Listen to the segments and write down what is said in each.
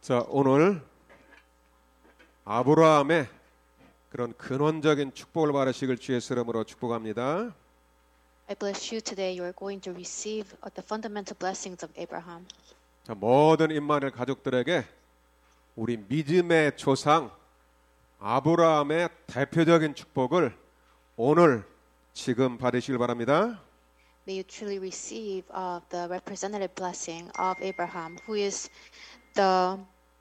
자, 오늘 아브라함의 그런 근원적인 축복을 받으시길 주의 이름으로 축복합니다. I bless you today. You are going to receive the fundamental blessings of Abraham. 자, 모든 임마누엘 가족들에게 우리 믿음의 조상 아브라함의 대표적인 축복을 오늘 지금 받으시길 바랍니다. May you truly receive the representative blessing of Abraham, who is the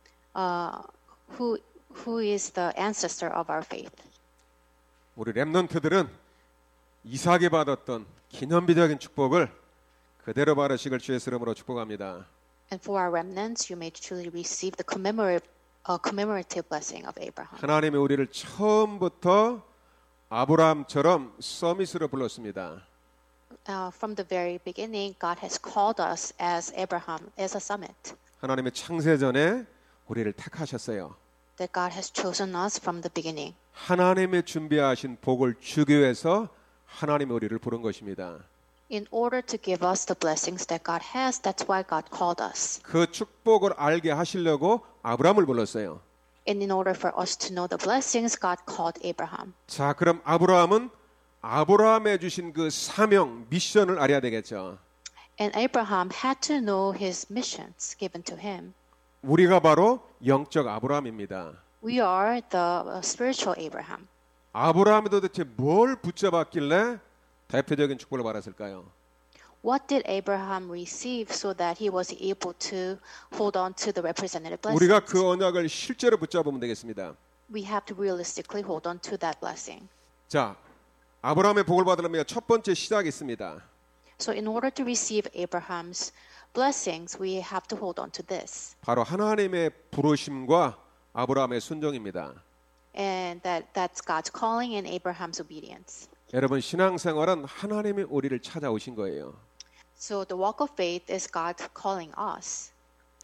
ancestor of our faith. 우리 렘넌트들은 이삭이 받았던 기념비적인 축복을 그대로 받으시길 주의 이름으로 축복합니다. And for our remnants, you may truly receive the commemorative blessing of Abraham. 하나님이 우리를 처음부터 아브라함처럼 서밋으로 불렀습니다. From the very beginning, God has called us as Abraham, as a summit. 하나님의 창세전에 우리를 택하셨어요. That God has chosen us from the beginning. 하나님의 준비하신 복을 주기 위해서 하나님이 우리를 부른 것입니다. In order to give us the blessings that God has, that's why God called us. 그 축복을 알게 하시려고 아브라함을 불렀어요. And in order for us to know the blessings, God called Abraham. 자, 그럼 아브라함은 아브라함에 주신 그 사명, 미션을 알아야 되겠죠. And Abraham had to know his missions given to him. 우리가 바로 영적 아브라함입니다. We are the spiritual Abraham. 아브라함이 도대체 뭘 붙잡았길래 대표적인 축복을 받았을까요? What did Abraham receive so that he was able to hold on to the representative blessings? 우리가 그 언약을 실제로 붙잡으면 되겠습니다. We have to realistically hold on to that blessing. 자, 아브라함의 복을 받으려면 첫 번째 시작이 있습니다. So in order to receive Abraham's blessings, we have to hold on to this. 바로 하나님의 부르심과 아브라함의 순종입니다. And that's God's calling and Abraham's obedience. 여러분, 신앙생활은 하나님이 우리를 찾아오신 거예요. So the walk of faith is God calling us.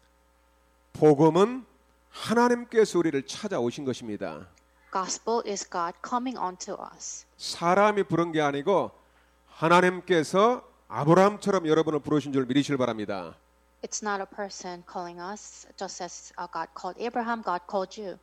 복음은 하나님께서 우리를 찾아오신 것입니다. Gospel is God coming onto us. 사람이 부른 게 아니고 하나님께서 아브라함처럼 여러분을 부르신 줄 믿으시길 바랍니다. It's not a person calling us, just as God called Abraham, God called you.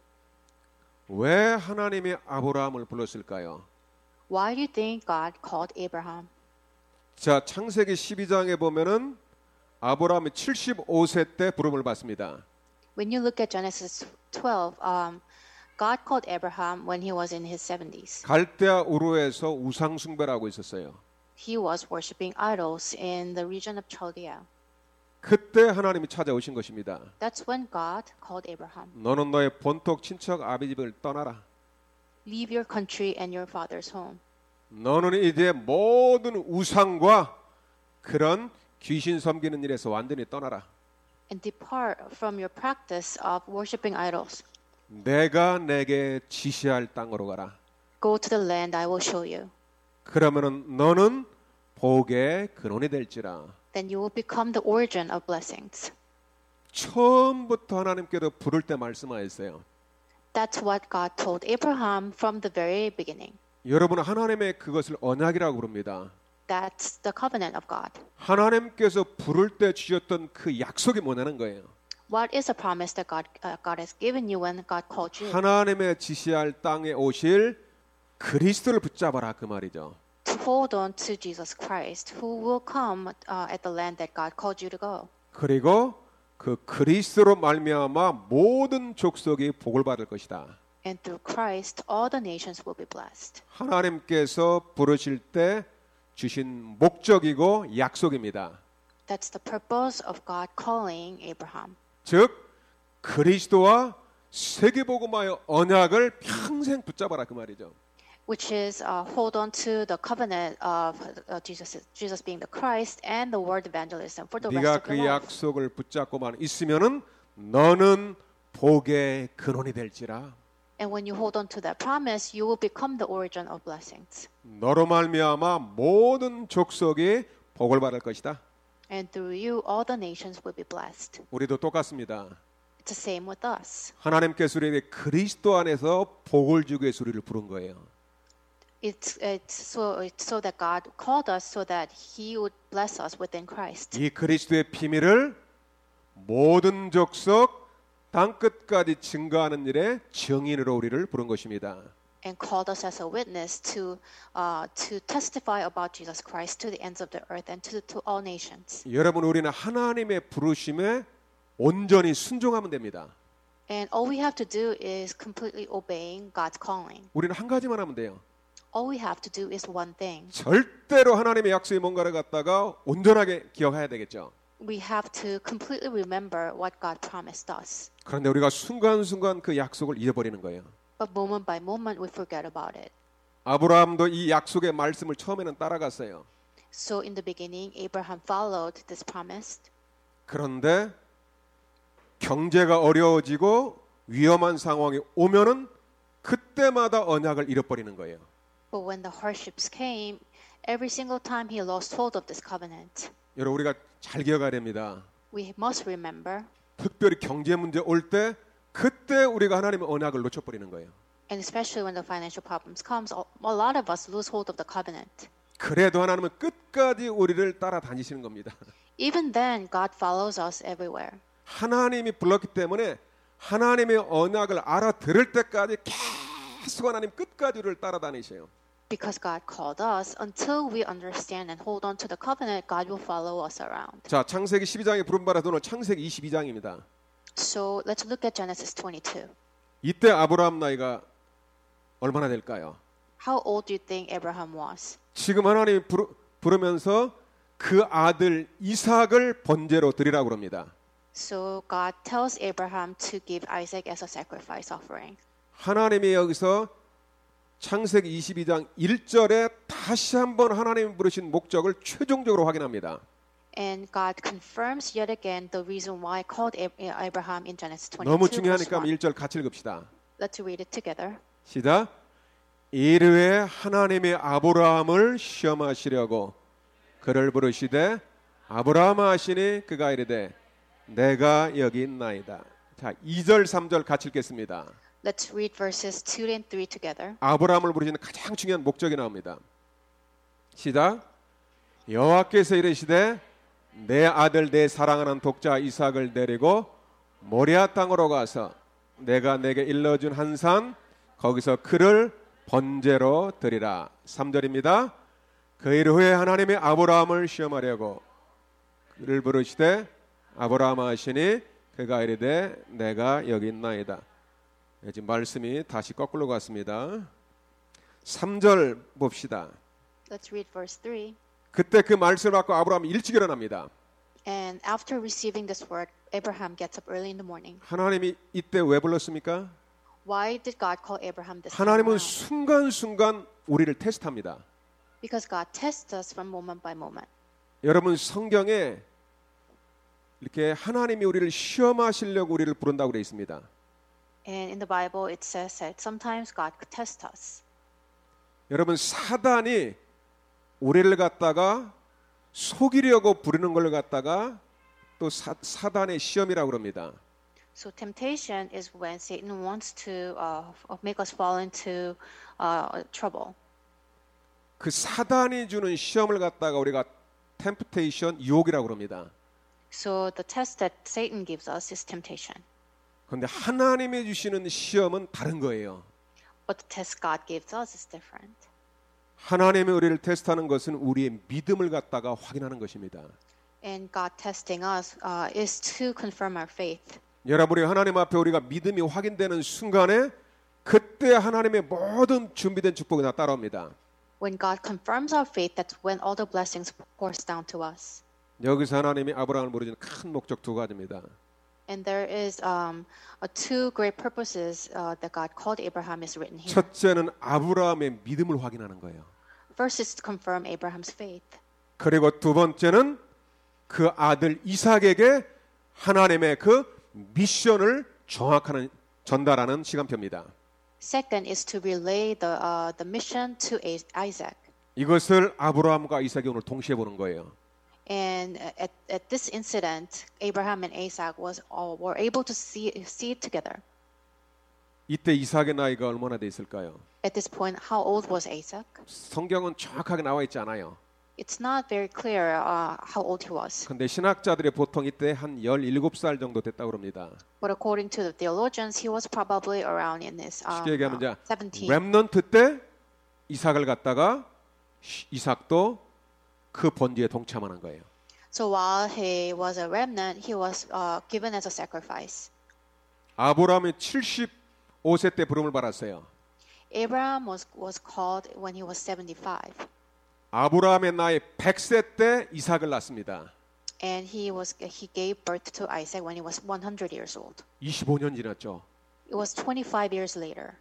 왜 하나님이 아브라함을 불렀을까요? Why do you think God called Abraham? 자, 창세기 12장에 보면은 아브라함이 75세 때 부름을 받습니다. When you look at Genesis 12, God called Abraham when he was in his 70s. 갈대아 우르에서 우상 숭배를 하고 있었어요. He was worshiping idols in the region of Chaldea. 그때 하나님이 찾아오신 것입니다. That's when God called Abraham. 너는 너의 본토 친척 아비 집을 떠나라. Leave your country and your father's home. 너는 이제 모든 우상과 그런 귀신 섬기는 일에서 완전히 떠나라. And depart from your practice of worshiping idols. 내가 내게 지시할 땅으로 가라. Go to the land I will show you. 그러면은 너는 복의 근원이 될지라. Then you will become the origin of blessings. 처음부터 하나님께서 부를 때 말씀하셨어요. That's what God told Abraham from the very beginning. 여러분은 하나님의 그것을 언약이라고 부릅니다. That's the covenant of God. 하나님께서 부를 때 주셨던 그 약속이 뭐냐는 거예요. What is the promise that God has given you when God called you? 하나님의 지시할 땅에 오실 그리스도를 붙잡아라 그 말이죠. To hold on to Jesus Christ, who will come at the land that God called you to go. 그리고 그 그리스도로 말미암아 모든 족속이 복을 받을 것이다. And through Christ, all the nations will be blessed. 하나님께서 부르실 때 주신 목적이고 약속입니다. That's the purpose of God calling Abraham. 즉 그리스도와 세계복음화의 언약을 평생 붙잡아라 그 말이죠. Which is hold on to the covenant of Jesus being the Christ and the word evangelism for the rest 네가 of 그 your life. 약속을 붙잡고만 있으면은 너는 복의 근원이 될지라. And when you hold on to that promise, you will become the origin of blessings. 너로 말미암아 모든 족속이 복을 받을 것이다. And through you, all the nations will be blessed. 우리도 똑같습니다. It's the same with us. 하나님께서 우리에게 그리스도 안에서 복을 주기 위해서 우리를 부른 거예요. It's so that God called us so that He would bless us within Christ. 이 그리스도의 비밀을 모든 족속 땅 끝까지 증거하는 일에 증인으로 우리를 부른 것입니다. And called us as a witness to testify about Jesus Christ to the ends of the earth and to all nations. 여러분, 우리는 하나님의 부르심에 온전히 순종하면 됩니다. And all we have to do is completely obeying God's calling. 우리는 한 가지만 하면 돼요. All we have to do is one thing. 절대로 하나님의 약속이 뭔가를 갖다가 온전하게 기억해야 되겠죠. We have to completely remember what God promised us. 그런데 우리가 순간순간 그 약속을 잃어버리는 거예요. But moment by moment we forget about it. 아브라함도 이 약속의 말씀을 처음에는 따라갔어요. So in the beginning, Abraham followed this promise. 그런데 경제가 어려워지고 위험한 상황이 오면은 그때마다 언약을 잃어버리는 거예요. But when the hardships came, every single time he lost hold of this covenant. 여러분, 우리가 잘 기억해야 됩니다. We must remember, 특별히 경제 문제 올 때 그때 우리가 하나님의 언약을 놓쳐버리는 거예요. and especially when the financial problems comes, a lot of us lose hold of the covenant. 그래도 하나님은 끝까지 우리를 따라다니시는 겁니다. Even then, God follows us everywhere. 하나님이 불렀기 때문에 하나님의 언약을 알아들을 때까지 계속 하나님 끝까지 우리를 따라다니셔요. Because God called us, until we understand and hold on to the covenant, God will follow us around. 자, 창세기 12장에 부름받아서 오늘 창세기 22장입니다. So let's look at Genesis 22. 이때 아브라함 나이가 얼마나 될까요? How old do you think Abraham was? 지금 하나님이 부르면서 그 아들 이삭을 번제로 드리라고 그럽니다. So God tells Abraham to give Isaac as a sacrifice offering. 하나님이 여기서 창세기 22장 1절에 다시 한번 하나님이 부르신 목적을 최종적으로 확인합니다. And God confirms yet again the reason why he called Abraham in Genesis 22. 너무 verse 중요하니까 1. 1절 같이 읽읍시다. Let's read it together. 시작. 이르에 하나님의 아브라함을 시험하시려고 그를 부르시되 아브라함아 하시니 그가 이르되 내가 여기 있나이다. 자, 2절 3절 같이 읽겠습니다. Let's read verses 2 and 3 together. 아브라함을 부르시는 가장 중요한 목적이 나옵니다. 시작. 여호와께서 이르시되 내 아들 내 사랑하는 독자 이삭을 데리고 모리아 땅으로 가서 내가 내게 일러준 한 산 거기서 그를 번제로 드리라. 3절입니다. 그 일 후에 하나님의 아브라함을 시험하려고 그를 부르시되 아브라함아 하시니 그가 이르되 내가 여기 있나이다. 지금 말씀이 다시 거꾸로 갔습니다. 3절 봅시다. Let's read verse 3. 그때 그 말씀을 받고 아브라함이 일찍 일어납니다. And after receiving this word, Abraham gets up early in the morning. 하나님이 이때 왜 불렀습니까? Why did God call Abraham this time 하나님은 around? 순간순간 우리를 테스트합니다. Because God tests us from moment by moment. 여러분, 성경에 이렇게 하나님이 우리를 시험하시려고 우리를 부른다고 되어 있습니다. And in the Bible, it says that sometimes God could test us. 여러분, 사단이 우리를 갖다가 속이려고 부르는 걸 갖다가 또 사단의 시험이라고 그럽니다. So temptation is when Satan wants to make us fall into trouble. 그 사단이 주는 시험을 갖다가 우리가 temptation, 유혹이라고 그럽니다. So the test that Satan gives us is temptation. 그런데 하나님이 주시는 시험은 다른 거예요. But the test God gives us is different. 하나님이 우리를 테스트하는 것은 우리의 믿음을 갖다가 확인하는 것입니다. And God testing us is to confirm our faith. 여러분이 하나님 앞에 우리가 믿음이 확인되는 순간에 그때 하나님의 모든 준비된 축복이 다 따라옵니다. When God confirms our faith, that's when all the blessings pours down to us. 여기서 하나님이 아브라함을 부르시는 큰 목적 두 가지입니다. And there is two great purposes that God called Abraham is written here. 첫째는 아브라함의 믿음을 확인하는 거예요. First is to confirm Abraham's faith. 그리고 두 번째는 그 아들 이삭에게 하나님의 그 미션을 정확하게 전달하는 시간표입니다. Second is to relay the mission to Isaac. 이것을 아브라함과 이삭이 오늘 동시에 보는 거예요. And at this incident, Abraham and Isaac were able to see it together. 이때 이삭의 나이가 얼마나 돼 있을까요? At this point, how old was Isaac? 성경은 정확하게 나와 있지 않아요. It's not very clear how old he was. 근데 신학자들이 보통 이때 한 17살 정도 됐다고 그럽니다. But according to the theologians, he was probably around in his 쉽게 얘기하면 이제 17. 렘넌트 때 이삭을 갖다가 이삭도 그 번제에 동참하는 거예요. So while he was a remnant, he was given as a sacrifice. 아브라함이 75세 때 부름을 받았어요. Abraham was called when he was 75. 아브라함의 나이 100세 때 이삭을 낳습니다. And he gave birth to Isaac when he was 100 years old. 25년 지났죠. It was 25 years later.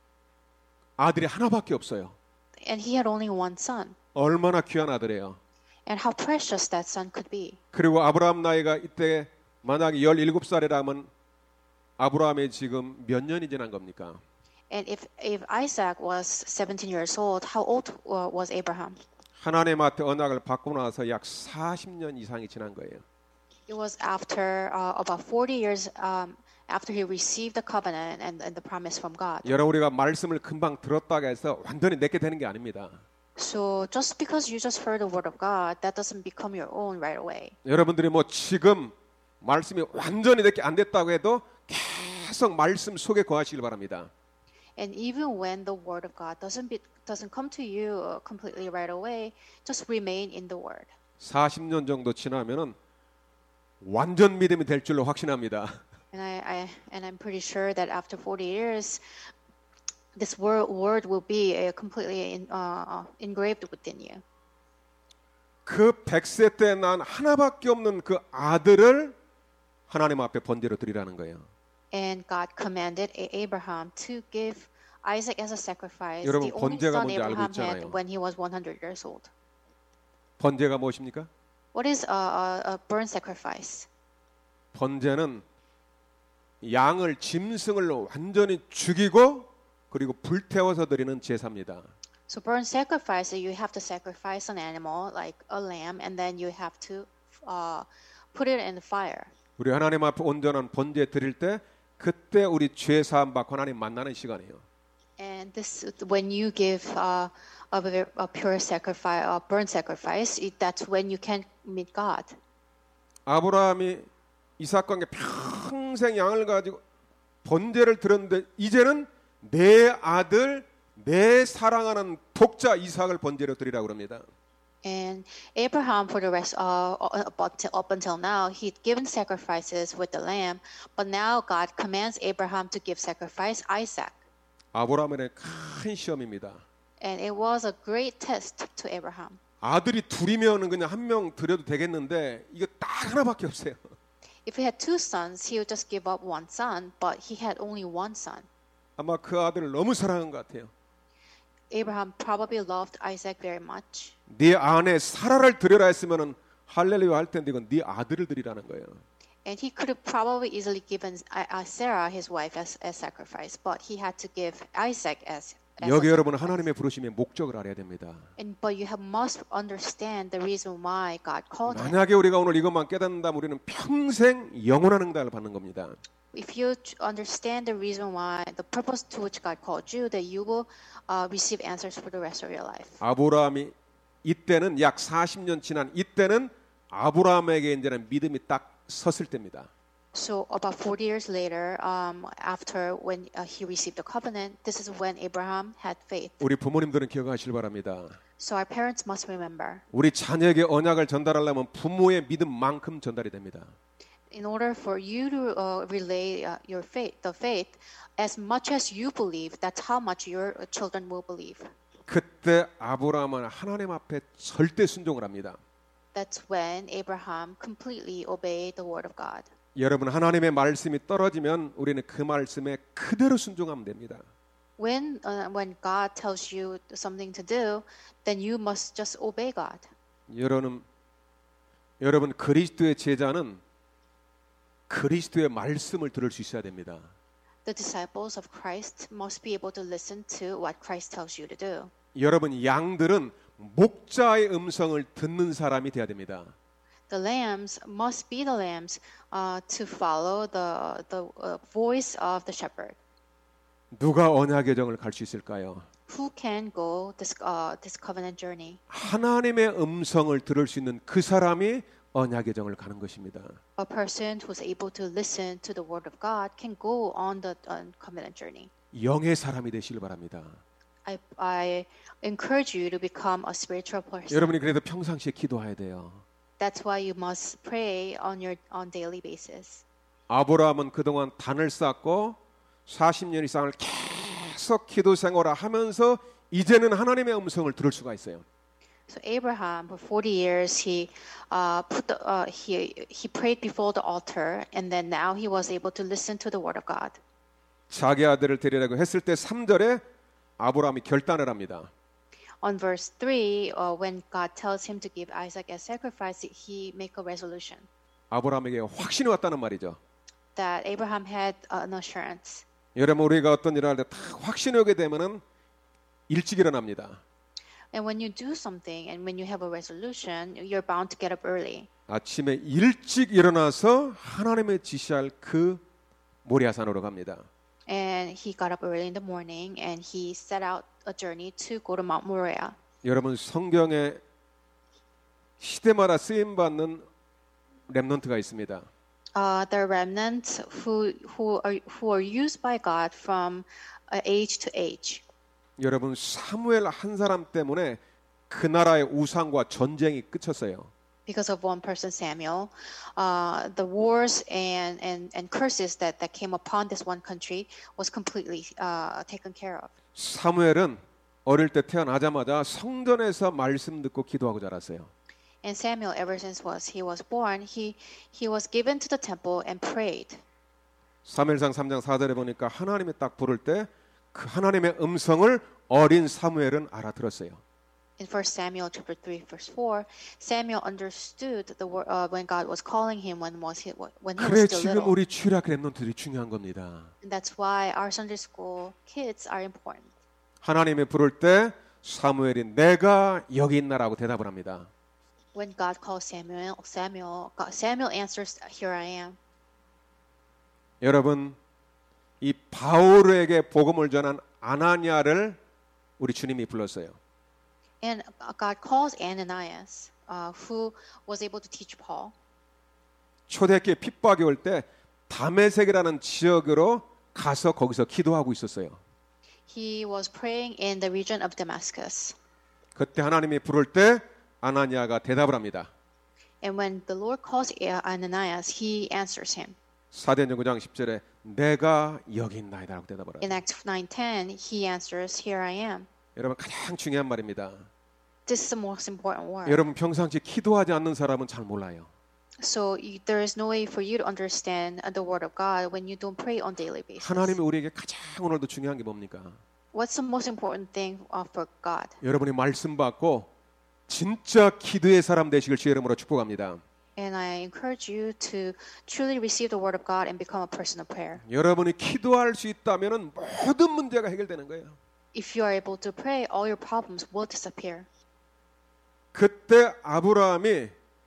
아들이 하나밖에 없어요. And he had only one son. 얼마나 귀한 아들이에요. And how precious that son could be. 그리고 아브라함 나이가 이때 만약에 17살이라면 아브라함이 지금 몇 년이 지난 겁니까? And if Isaac was 17 years old, how old was Abraham? 하나님한테 언약을 받고 나서 약 40년 이상이 지난 거예요. It was after about 40 years after he received the covenant and the promise from God. 여러분 우리가 말씀을 금방 들었다고 해서 완전히 내게 되는 게 아닙니다. So just because you just heard the word of God, that doesn't become your own right away. 여러분들이 뭐 지금 말씀이 완전히 내게 안 됐다고 해도 계속 말씀 속에 거하시길 바랍니다. And even when the word of God doesn't come to you completely right away, just remain in the word. 40년 정도 지나면은 완전 믿음이 될 줄로 확신합니다. And I'm pretty sure that after 40 years, this word will be completely engraved within you. 그 100세 때 난 하나밖에 없는 그 아들을 하나님 앞에 번제로 드리라는 거예요. And God commanded Abraham to give Isaac as a sacrifice. 여러분, The only 번제가 son 뭔지 알고 Abraham 있잖아요. had when he was 100 years old. 번제가 무엇입니까? What is a burnt sacrifice? 번제는 양을 짐승을 완전히 죽이고 그리고 불태워서 드리는 제사입니다. So burnt sacrifice, you have to sacrifice an animal like a lamb, and then you have to put it in the fire. 우리 하나님 앞에 온전한 번제 드릴 때 그때 우리 죄 사함 받고 하나님 만나는 시간이에요. And this, when you give a pure sacrifice, a burnt sacrifice, that's when you can meet God. 아브라함이 이삭과 함께 평생 양을 가지고 번제를 드렸는데 이제는 내 아들, 내 사랑하는 독자 이삭을 번제로 드리라고 합니다. And Abraham, for the rest up until now, he'd given sacrifices with the lamb, but now God commands Abraham to give sacrifice Isaac. 아브라함의 큰 시험입니다. And it was a great test to Abraham. 아들이 둘이면 그냥 한 명 드려도 되겠는데 이거 딱 하나밖에 없어요. If he had two sons, he would just give up one son, but he had only one son. 아마 그 아들을 너무 사랑한 것 같아요. Abraham probably loved Isaac very much. 네 아내 사라를 드려라 했으면은 할렐루야 할 텐데 이건 네 아들을 드리라는 거예요. And he could have probably easily given Sarah, his wife, as sacrifice, but he had to give Isaac as 여기 a 여러분 sacrifice. 하나님의 부르심의 목적을 알아야 됩니다. But you must understand the reason why God called him. 만약에 우리가 오늘 이것만 깨닫는다면 우리는 평생 영원한 응답을 받는 겁니다. If you understand the reason why, the purpose to which God called you, that you will receive answers for the rest of your life. 아브라함이 이때는 약 40년 지난 이때는 아브라함에게 이제는 믿음이 딱 섰을 때입니다. So about 40 years later, after when he received the covenant, this is when Abraham had faith. 우리 부모님들은 기억하시길 바랍니다. So our parents must remember. 우리 자녀에게 언약을 전달하려면 부모의 믿음만큼 전달이 됩니다. In order for you to relay your faith, the faith, as much as you believe, that's how much your children will believe. 그때 아브라함은 하나님 앞에 절대 순종을 합니다. That's when Abraham completely obeyed the word of God. 여러분 하나님의 말씀이 떨어지면 우리는 그 말씀에 그대로 순종하면 됩니다. When God tells you something to do, then you must just obey God. 여러분 그리스도의 제자는 그리스도의 말씀을 들을 수 있어야 됩니다. The disciples of Christ must be able to listen to what Christ tells you to do. 여러분 양들은 목자의 음성을 듣는 사람이 돼야 됩니다. The lambs must be the lambs to follow the voice of the shepherd. 누가 언약의 정을 갈 수 있을까요? who can go this covenant journey? 하나님의 음성을 들을 수 있는 그 사람이 언약의 정을 가는 것입니다. A person who's able to listen to the word of God can go on the covenant journey. 영의 사람이 되시길 바랍니다. I encourage you to become a spiritual person. 여러분이 그래도 평상시에 기도해야 돼요. That's why you must pray on daily basis. 아브라함은 그동안 단을 쌓고 40년 이상을 계속 기도 생활을 하면서 이제는 하나님의 음성을 들을 수가 있어요. So Abraham, for 40 years, he prayed before the altar, and then now he was able to listen to the word of God. 자기 아들을 드리라고 했을 때 3절에 아브라함이 결단을 합니다. On verse 3, when God tells him to give Isaac as sacrifice, he make a resolution 아브라함에게 확신이 왔다는 말이죠. that Abraham had an assurance. 여러분 우리가 어떤 일을 할 때 다 확신이 오게 되면은 일찍 일어납니다. And when you do something and when you have a resolution, you're bound to get up early. 아침에 일찍 일어나서 하나님의 지시할 그 모리아산으로 갑니다. And he got up early in the morning and he set out a journey to go to Mount Moriah. 여러분 성경에 시대마다 쓰임 받는 렘넌트가 있습니다. The remnants who are used by God from age to age. 여러분 사무엘 한 사람 때문에 그 나라의 우상과 전쟁이 끝쳤어요. Because of one person, Samuel, the wars and curses that came upon this one country was completely taken care of. 사무엘은 어릴 때 태어나자마자 성전에서 말씀 듣고 기도하고 자랐어요. And Samuel, ever since he was born, he was given to the temple and prayed. 사무엘상 3장 4절에 보니까 하나님이 딱 부를 때 그 하나님의 음성을 어린 사무엘은 알아들었어요. In 1 Samuel chapter 3 verse 4, Samuel understood the word when God was calling him when he was 그래 still 지금 little. 우리 취락 렘넌트들이 중요한 겁니다. And that's why our Sunday school kids are important. 하나님이 부를 때 사무엘이 내가 여기 있나라고 대답을 합니다. When God calls Samuel answers, "Here I am." 여러분 이 바울에게 복음을 전한 아나니아를 우리 주님이 불렀어요. And God calls Ananias, who was able to teach Paul. 초대교회 핍박이 올 때 다메섹이라는 지역으로 가서 거기서 기도하고 있었어요. He was praying in the region of Damascus. 그때 하나님이 부를 때 아나니아가 대답을 합니다. And when the Lord calls Ananias, he answers him. 사도행전 9장 10절에 내가 여기 있나이다라고 대답을 In 합니다. Acts 9:10, he answers, "Here I am." 여러분 가장 중요한 말입니다. This is the most important word. 여러분 평상시 기도하지 않는 사람은 잘 몰라요. So there is no way for you to understand the word of God when you don't pray on daily basis. 하나님이 우리에게 가장 오늘도 중요한 게 뭡니까? What's the most important thing for God? 여러분이 말씀 받고 진짜 기도의 사람 되시길 주의 이름으로 축복합니다. And I encourage you to truly receive the word of God and become a person of prayer. 여러분이 기도할 수 있다면은 모든 문제가 해결되는 거예요. If you are able to pray, all your problems will disappear. 그때 아브라함이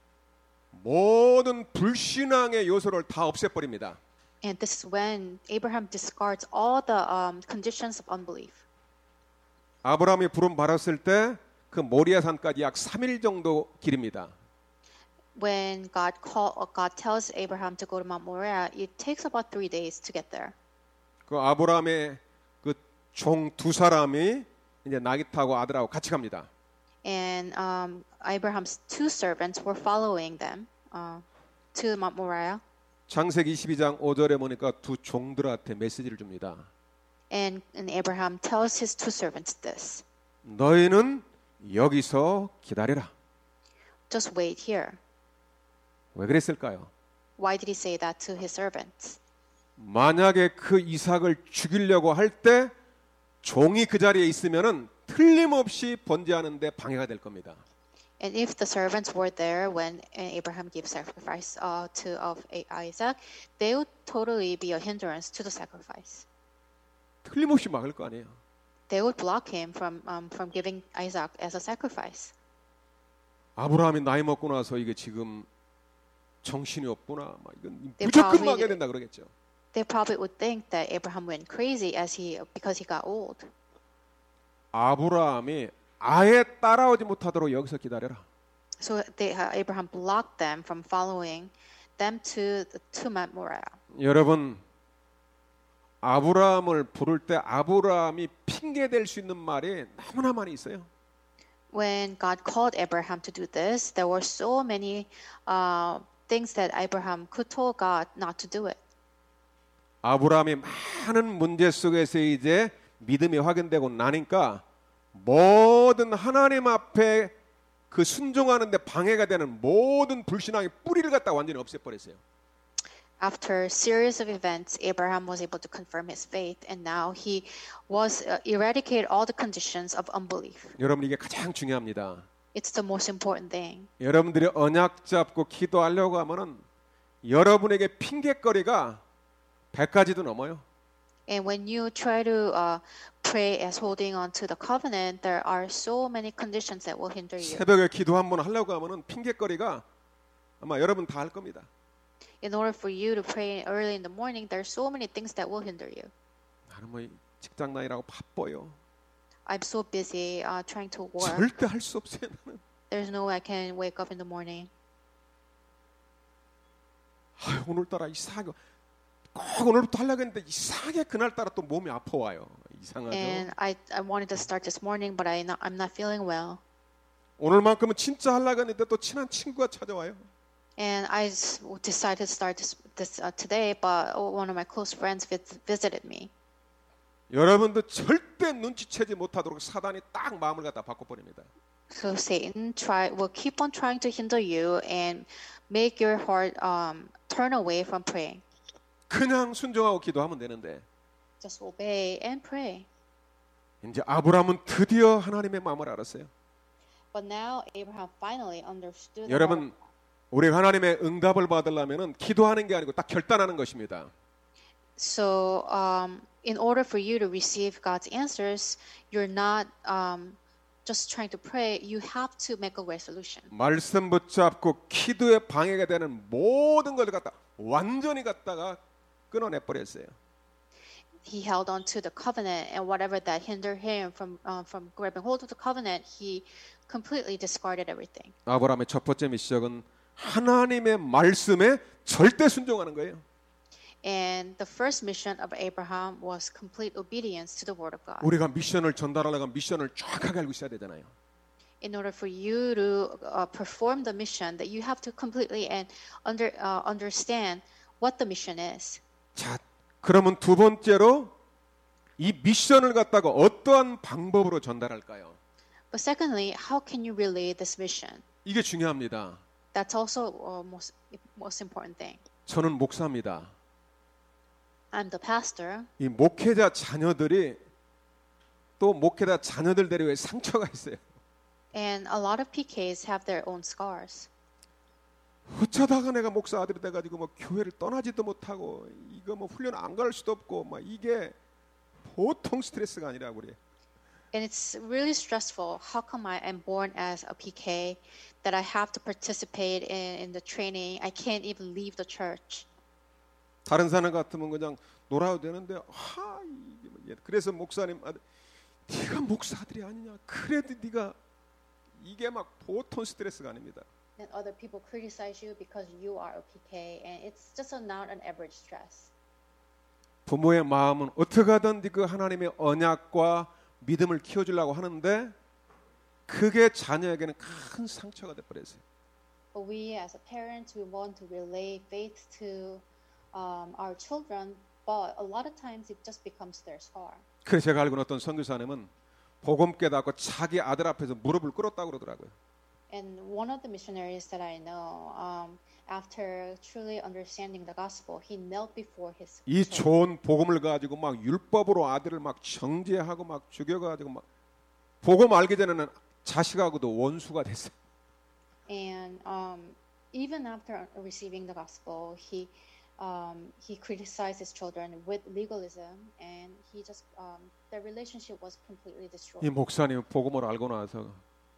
모든 불신앙의 요소를 다 없애버립니다. And this is when Abraham discards all the conditions of unbelief. 아브라함이 부름 받았을 때 그 모리아산까지 약 3일 정도 길입니다. When God tells Abraham to go to Mount Moriah, it takes about 3 days to get there. 그 아브라함의 그 종 두 사람이 이제 나귀 타고 아들하고 같이 갑니다. And Abraham's 2 servants were following them to Mount Moriah. 창세기 22장 5절에 보니까 두 종들한테 메시지를 줍니다. And Abraham tells his 2 servants this: 너희는 여기서 기다려라. Just wait here. 왜 그랬을까요? Why did he say that to his servants? 만약에 그 이삭을 죽이려고 할 때 종이 그 자리에 있으면은 틀림없이 번제하는데 방해가 될 겁니다. And if the servants were there when Abraham gave sacrifice of Isaac, they would totally be a hindrance to the sacrifice. 틀림없이 막을 거 아니에요. They would block him from giving Isaac as a sacrifice. 아브라함이 나이 먹고 나서 이게 지금 정신이 없구나. 막 이건 They 무조건 probably- 막아야 된다 그러겠죠. They probably would think that Abraham went crazy because he got old. 아브라함이 아예 따라오지 못하도록 여기서 기다려라. So Abraham blocked them from following them to Mount Moriah. 여러분, 아브라함을 부를 때 아브라함이 핑계 댈 수 있는 말이 너무나 많이 있어요. When God called Abraham to do this, there were so many things that Abraham could tell God not to do it. 아브라함이 많은 문제 속에서 이제 믿음이 확인되고 나니까 모든 하나님 앞에 그 순종하는데 방해가 되는 모든 불신앙의 뿌리를 갖다 완전히 없애버렸어요. After a series of events, Abraham was able to confirm his faith, and now he was eradicated all the conditions of unbelief. 여러분, 이게 가장 중요합니다. It's the most important thing. 여러분들이 언약 잡고 기도하려고 하면은 여러분에게 핑계거리가 100가지도 넘어요. And when you try to pray as holding on to the covenant, there are so many conditions that will hinder you. 새벽에 기도 한번 하려고 하면은 핑계거리가 아마 여러분 다 할 겁니다. In order for you to pray early in the morning, there are so many things that will hinder you. 나는 뭐 직장 다니라고 바빠요. I'm so busy trying to work. 절대 할 수 없어요. 나는. There's no way I can wake up in the morning. 오늘따라 이상하게 꼭 오늘부터 하려고 했는데 이상하게 그날따라 또 몸이 아파와요. 이상하죠. And I wanted to start this morning, but I'm not feeling well. 오늘만큼은 진짜 하려고 했는데 또 친한 친구가 찾아와요. And I decided to start this today, but one of my close friends visited me. 여러분도 절대 눈치채지 못하도록 사단이 딱 마음을 갖다 바꿔버립니다. So Satan will keep on trying to hinder you and make your heart turn away from praying. 그냥 순종하고 기도하면 되는데 Just obey and pray. 이제 아브라함은 드디어 하나님의 마음을 알았어요. But now Abraham finally understood. 여러분, 우리 하나님의 응답을 받으려면은 기도하는 게 아니고 딱 결단하는 것입니다. So in order for you to receive God's answers, you're not just trying to pray. You have to make a resolution. 말씀 붙잡고 기도에 방해가 되는 모든 것을 갖다 완전히 갖다가 끊어내 버렸어요. He held on to the covenant, and whatever that hindered him from grabbing hold of the covenant, he completely discarded everything. 아브라함의 첫 번째 미션은 하나님의 말씀에 절대 순종하는 거예요. And the first mission of Abraham was complete obedience to the word of God. 우리가 미션을 전달하려면 미션을 정확하게 알고 있어야 되잖아요. In order for you to perform the mission, that you have to completely and understand what the mission is. 자, 그러면 두 번째로 이 미션을 갖다가 어떠한 방법으로 전달할까요? But secondly, how can you relay this mission? 이게 중요합니다. That's also most important thing. 저는 목사입니다. I'm the pastor. 이 목회자 자녀들이 또 목회자 자녀들 데리고 상처가 있어요. And a lot of PKs have their own scars. 어쩌다가 내가 목사 아들이 돼가지고 뭐 교회를 떠나지도 못하고 이거 뭐 훈련 안 갈 수도 없고 막 이게 보통 스트레스가 아니라고 그래. And it's really stressful. How come I'm born as a PK that I have to participate in the training? I can't even leave the church. 다른 사람 같으면 그냥 놀아도 되는데 그래서 목사님 네가 목사 아들이 아니냐? 그래도 네가 이게 막 보통 스트레스가 아닙니다. And other people criticize you because you are a PK, and it's just not an average stress. 부모의 마음은 어떻게 하든지 그 하나님의 언약과 믿음을 키워주려고 하는데 그게 자녀에게는 큰 상처가 돼버렸어요. But we as a parent, we want to relay faith to our children, but a lot of times it just becomes their scar. 그래서 제가 알고 있는 어떤 선교사님은 복음 깨닫고 자기 아들 앞에서 무릎을 꿇었다고 그러더라고요. And one of the missionaries that I know, after truly understanding the gospel, he knelt before his 이 children. 좋은 복음을 가지고 막 율법으로 아들을 막 정죄하고 막 죽여가지고 막 복음 알기 전에는 자식하고도 원수가 됐어요. And even after receiving the gospel, he criticized his children with legalism, and he just their relationship was completely 이 destroyed. 목사님 복음을 알고 나서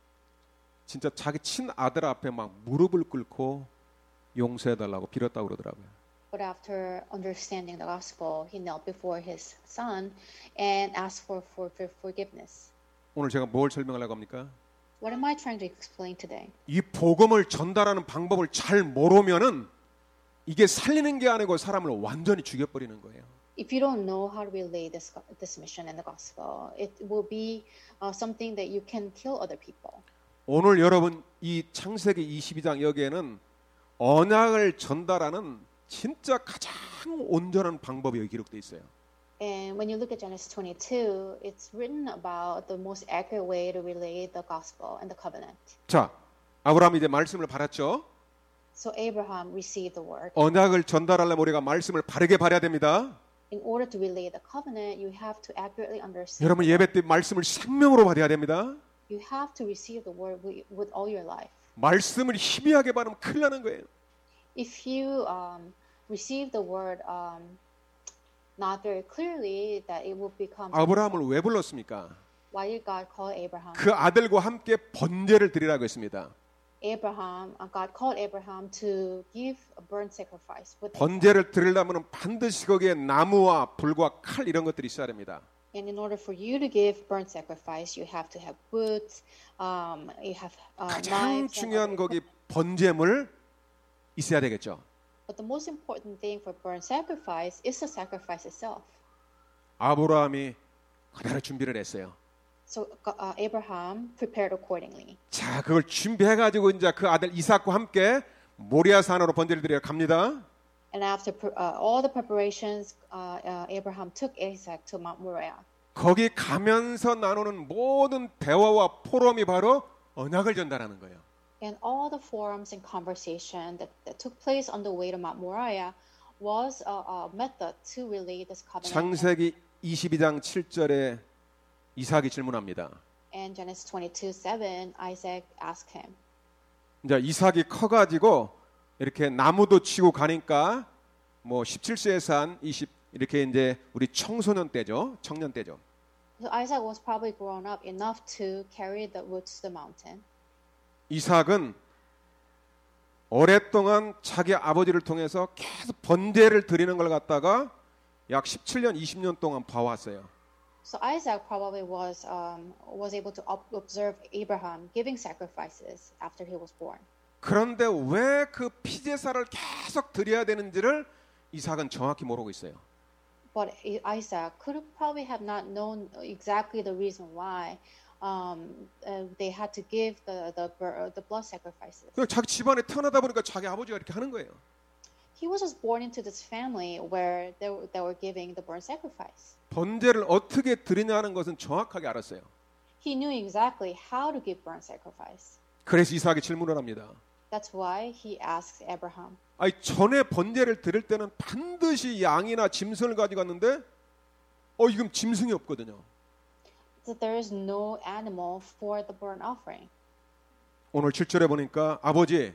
진짜 자기 친 아들 앞에 막 무릎을 꿇고 용서해달라고 빌었다고 그러더라고요. But after understanding the gospel, he knelt before his son and asked for forgiveness. 오늘 제가 뭘 설명하려고 합니까? What am I trying to explain today? 이 복음을 전달하는 방법을 잘 모르면은 이게 살리는 게 아니고 사람을 완전히 죽여버리는 거예요. If you don't know how to relay this mission and the gospel, it will be something that you can kill other people. 오늘 여러분 이 창세기 22장 여기에는 언약을 전달하는 진짜 가장 온전한 방법이 여기 기록되어 있어요. And when you look at Genesis 22, it's written about the most accurate way to relay the gospel and the covenant. 자, 아브라함이 이제 말씀을 받았죠. So Abraham received the word. 언약을 전달하려면 우리가 말씀을 바르게 받아야 됩니다. In order to relay the covenant, you have to accurately understand. 여러분 예배 때 말씀을 생명으로 받아야 됩니다. You have to receive the word with all your life. 말씀을 희미하게 받으면 큰일 나는 거예요. If you receive the word not very clearly, that it will become. 아브라함을 왜 불렀습니까? Why did God call Abraham? 그 아들과 함께 번제를 드리라고 했습니다. God called Abraham to give a burnt sacrifice. 번제를 드리려면 반드시 거기에 나무와 불과 칼 이런 것들이 있어야 됩니다. And in order for you to give burnt sacrifice, you have to have wood, you have 가장 knives. 중요한 거기 번제물 있어야 되겠죠. But the most important thing for burnt sacrifice is the sacrifice itself. 아브라함이 그대로 준비를 했어요. So Abraham prepared accordingly. 자, 그걸 준비해가지고 이제 그 아들 이삭과 함께 모리아 산으로 번제를 드리러 갑니다. And after all the preparations, Abraham took Isaac to Mount Moriah. 거기 가면서 나누는 모든 대화와 포럼이 바로 언약을 전달하는 거예요. And all the forums and conversation that took place on the way to Mount Moriah was a method to relay this covenant. 창세기 22장 7절에 이삭이 질문합니다. And Genesis 22:7, Isaac asked him. 이제 이삭이 커가지고 이렇게 나무도 치고 가니까 뭐 17세에서 한 20 이렇게 이제 우리 청소년 때죠, 청년 때죠. So Isaac was probably grown up enough to carry the wood to the mountain. 이삭은 오랫동안 자기 아버지를 통해서 계속 번제를 드리는 걸 갖다가 약 17년, 20년 동안 봐왔어요. So Isaac probably was able to observe Abraham giving sacrifices after he was born. 그런데 왜 그 피제사를 계속 드려야 되는지를 이삭은 정확히 모르고 있어요. But Isaac could probably have not known exactly the reason why they had to give the blood sacrifices. 자기 집안에 태어나다 보니까 자기 아버지가 이렇게 하는 거예요. He was just born into this family where they were giving the burnt sacrifice. 번제를 어떻게 드리냐는 것은 정확하게 알았어요. He knew exactly how to give burnt sacrifice. 그래서 이삭이 질문을 합니다. That's why he asks Abraham. 아니 전에 번제를 드릴 때는 반드시 양이나 짐승을 가져갔는데 지금 짐승이 없거든요. So there is no animal for the burnt offering. 오늘 7절에 보니까 아버지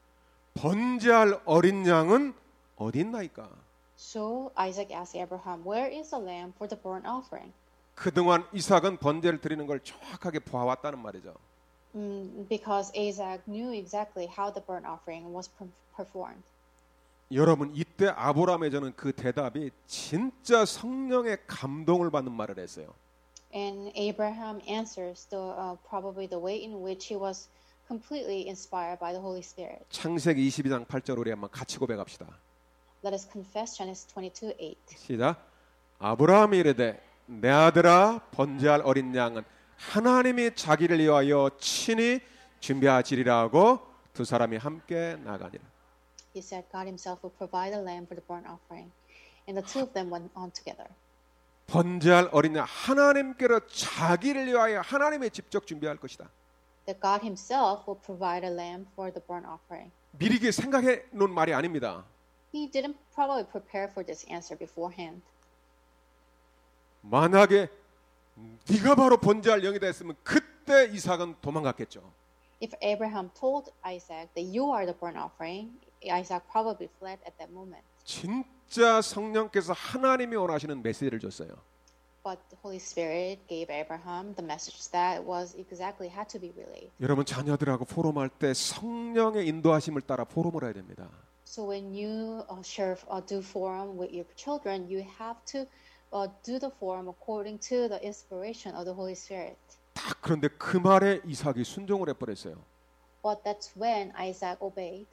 번제할 어린 양은 어디 있나이까? So Isaac asked Abraham, "Where is the lamb for the burnt offering?" 그동안 이삭은 번제를 드리는 걸 정확하게 보아왔다는 말이죠. Because Isaac knew exactly how the burnt offering was performed. 여러분 이때 아브라함의 저는 그 대답이 진짜 성령의 감동을 받는 말을 했어요. And Abraham answers probably the way in which he was completely inspired by the Holy Spirit. 창세기 22장 8절 우리 한번 같이 고백합시다. Let us confess Genesis 22:8. 시작. 아브라함이 이르되 내 아들아 번제할 어린 양은 하나님이 자기를 위하여 친히 준비하시리라 하고 두 사람이 함께 나가니라. He said God himself will provide a lamb for the burnt offering. And the two of them went on together. 번제할 어린 양 하나님께로 자기를 위하여 하나님이 직접 준비할 것이다. That God himself will provide a lamb for the burnt offering. 미리 생각해 놓은 말이 아닙니다. He didn't probably prepare for this answer beforehand. 만약에 네가 바로 번제할 영이다 했으면 그때 이삭은 도망갔겠죠. If Abraham told Isaac that you are the burnt offering, Isaac probably fled at that moment. 진짜 성령께서 하나님이 원하시는 메시지를 줬어요. But the Holy Spirit gave Abraham the message that was exactly had to be relayed. 여러분 자녀들하고 포럼할 때 성령의 인도하심을 따라 포럼을 해야 됩니다. So when you do forum with your children, you have to do the forum according to the inspiration of the Holy Spirit. 다 그런데 그 말에 이삭이 순종을 해버렸어요. But that's when Isaac obeyed.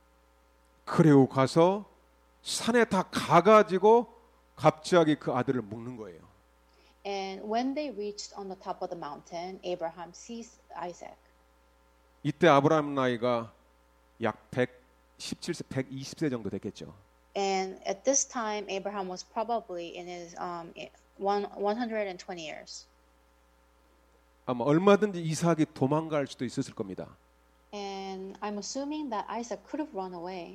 그리고 가서 산에 다 가가지고 갑자기 그 아들을 묶는 거예요. And when they reached on the top of the mountain, Abraham seized Isaac. 이때 아브라함 나이가 약 117세, 120세 정도 됐겠죠. And at this time, Abraham was probably in his 120 years. 아마 얼마든지 이삭이 도망갈 수도 있었을 겁니다. And I'm assuming that Isaac could have run away.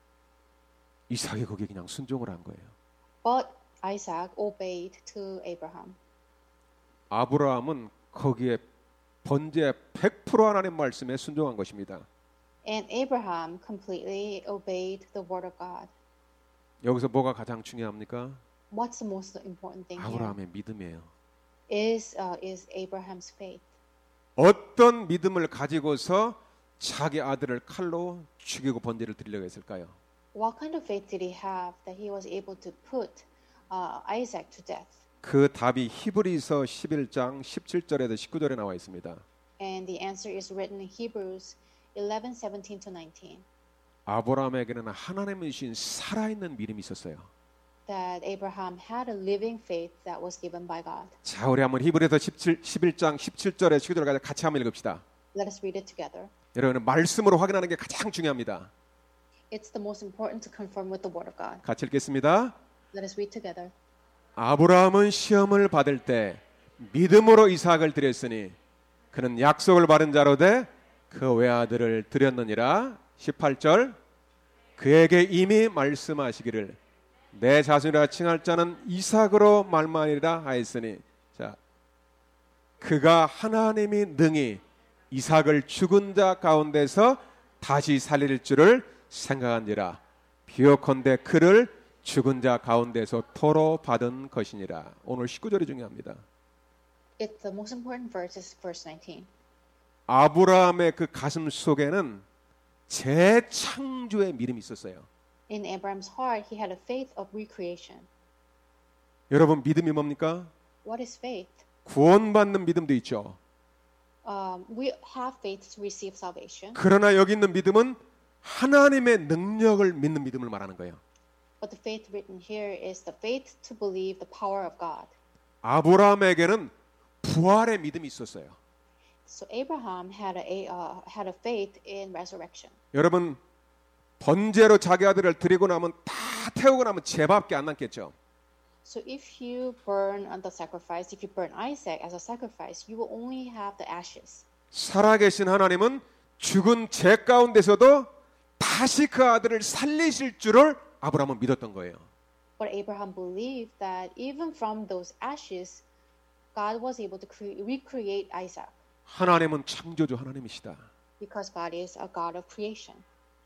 이삭이 거기에 그냥 순종을 한 거예요. But Isaac obeyed to Abraham. 아브라함은 거기에 번제 100% 하나님 말씀에 순종한 것입니다. And Abraham completely obeyed the word of God. 여기서 뭐가 가장 중요합니까? What's the most important thing here? 아브라함의 믿음이에요. Is Abraham's faith. 어떤 믿음을 가지고서 자기 아들을 칼로 죽이고 번제를 드리려고 했을까요? What kind of faith did he have that he was able to put Isaac to death? 그 답이 히브리서 11장 17절에서 19절에 나와 있습니다. And the answer is written in Hebrews 11:17 to 19. 아브라함에게는 하나님이 주신 살아있는 믿음이 있었어요. That Abraham had a living faith that was given by God. 자, 우리 한번 히브리서 11장 17절에 19절까지 같이 한번 읽읍시다. Let us read it together. 여러분, 말씀으로 확인하는 게 가장 중요합니다. It's the most important to confirm with the word of God. 같이 읽겠습니다. Let us read together. 아브라함은 시험을 받을 때 믿음으로 이삭을 드렸으니 그는 약속을 받은 자로 돼 그 외아들을 드렸느니라. 18절 그에게 이미 말씀하시기를 내 자손이라 칭할 자는 이삭으로 말만이라 하였으니 자 그가 하나님이 능히 이삭을 죽은 자 가운데서 다시 살릴 줄을 생각한지라 비오컨대 그를 죽은 자 가운데서 토로 받은 것이니라. 오늘 19절이 중요합니다. It's the most important verse is verse 19. 아브라함의 그 가슴 속에는 재창조의 믿음이 있었어요. In Abraham's heart, he had a faith of recreation. 여러분 믿음이 뭡니까? What is faith? 구원받는 믿음도 있죠. We have faith to receive salvation. 그러나 여기 있는 믿음은 하나님의 능력을 믿는 믿음을 말하는 거예요. But the faith written here is the faith to believe the power of God. 아브라함에게는 부활의 믿음이 있었어요. So Abraham had a faith in resurrection. 여러분 번제로 자기 아들을 드리고 나면 다 태우고 나면 죄밖에 안 남겠죠. So if you burn the sacrifice, if you burn Isaac as a sacrifice, you will only have the ashes. 살아계신 하나님은 죽은 죄 가운데서도 다시 그 아들을 살리실 줄을 아브라함은 믿었던 거예요. But Abraham believed that even from those ashes, God was able to recreate Isaac. 하나님은 창조주 하나님이시다. Because God is a God of creation.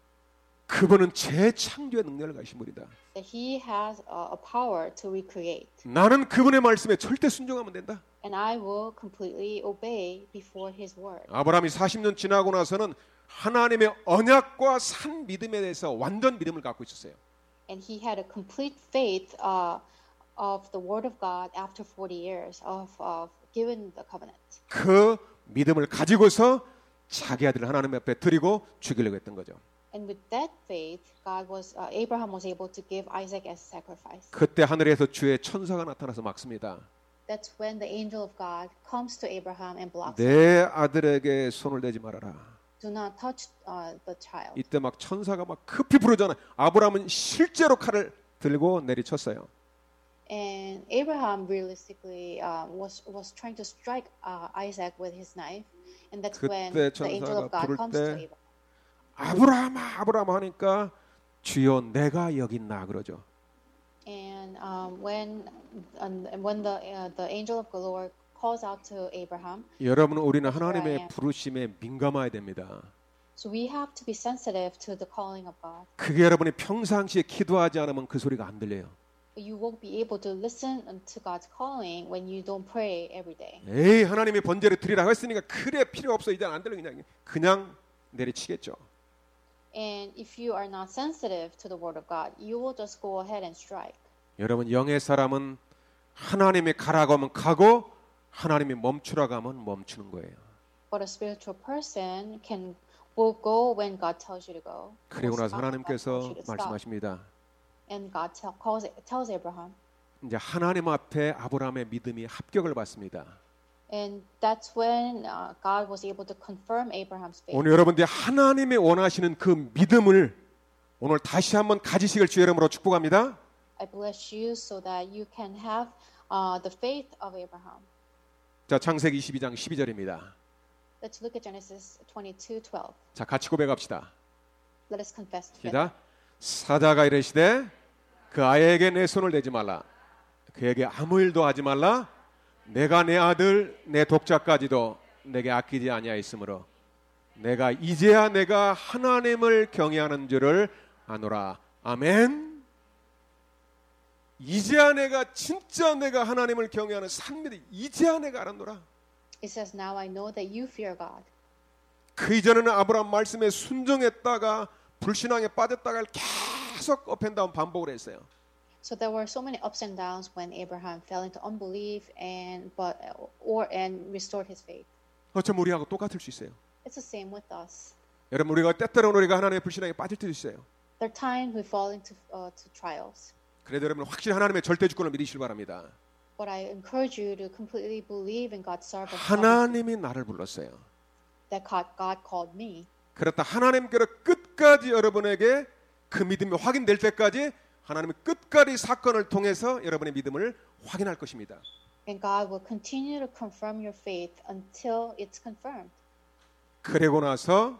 그분은 재창조의 능력을 가지신 분이다. That He has a power to recreate. 나는 그분의 말씀에 절대 순종하면 된다. And I will completely obey before His word. 아브라함이 40년 지나고 나서는 하나님의 언약과 산 믿음에 대해서 완전 믿음을 갖고 있었어요. And he had a complete faith of the word of God after 40 years of given the covenant. 그 믿음을 가지고서 자기 아들을 하나님 앞에 드리고 죽이려고 했던 거죠. And with that faith, Abraham was able to give Isaac as sacrifice. 그때 하늘에서 주의 천사가 나타나서 막습니다. That's when the angel of God comes to Abraham and blocks him. 내 아들에게 손을 대지 말아라. Do not touch the child. 이때 막 천사가 막 급히 부르잖아요. 아브라함은 실제로 칼을 들고 내리쳤어요. And Abraham realistically was trying to strike Isaac with his knife, and that's when the angel of God comes to Abraham. 아브라함아, 아브라함 하니까 주여 내가 여기 있나 그러죠. And when the angel of the Lord calls out to Abraham, 여러분 우리는 하나님의 부르심에 민감해야 됩니다. So we have to be sensitive to the calling of God. 그게 여러분이 평상시에 기도하지 않으면 그 소리가 안 들려요. You won't be able to listen to God's calling when you don't pray every day. 에이 하나님이 번제를 드리라고 했으니까 그래 필요 없어 이제 안 들려 그냥 내리치겠죠. And if you are not sensitive to the word of God, you will just go ahead and strike. 여러분 영의 사람은 하나님이 가라고 하면 가고 하나님이 멈추라고 하면 멈추는 거예요. But a spiritual person will go when God tells you to go. 그리고 Will 나서 stop when God tells 하나님께서 you to stop. 말씀하십니다. And God tells Abraham. 이제 하나님 앞에 아브라함의 믿음이 합격을 받습니다. And that's when God was able to confirm Abraham's faith. 오늘 여러분들이 하나님이 원하시는 그 믿음을 오늘 다시 한번 가지시길 주의 이름으로 축복합니다. I bless you so that you can have the faith of Abraham. 자, 창세기 22장 12절입니다. Let's look at Genesis 22:12. 자, 같이 고백합시다. Let us confess together. 시작. 사자가 이르시되 그 아이에게 내 손을 대지 말라. 그에게 아무 일도 하지 말라. 내가 내 아들 내 독자까지도 내게 아끼지 아니하였으므로 내가 이제야 내가 하나님을 경외하는 줄을 아노라. 아멘. 이제야 내가 진짜 내가 하나님을 경외하는 산미를 이제야 내가 알았노라. It says, "Now I know that you fear God." 그 이전에는 아브라함 말씀에 순종했다가 불신앙에 빠졌다가 계속 업앤다운 반복을 했어요. So there were so many ups and downs when Abraham fell into unbelief and restored his faith. 어쩜 우리하고 똑같을 수 있어요? It's the same with us. 여러분 우리가 때때로는 우리가 하나님의 불신앙에 빠질 때도 있어요. There are times we fall into to trials. 그래도 여러분 확실히 하나님의 절대 주권을 믿으시길 바랍니다. But I encourage you to completely believe in God's sovereignty. 하나님이 나를 불렀어요. That God called me. 그렇다 하나님께로 끝까지 여러분에게 그 믿음이 확인될 때까지 하나님이 끝까지 사건을 통해서 여러분의 믿음을 확인할 것입니다. And God will continue to confirm your faith until it's confirmed. 그리고 나서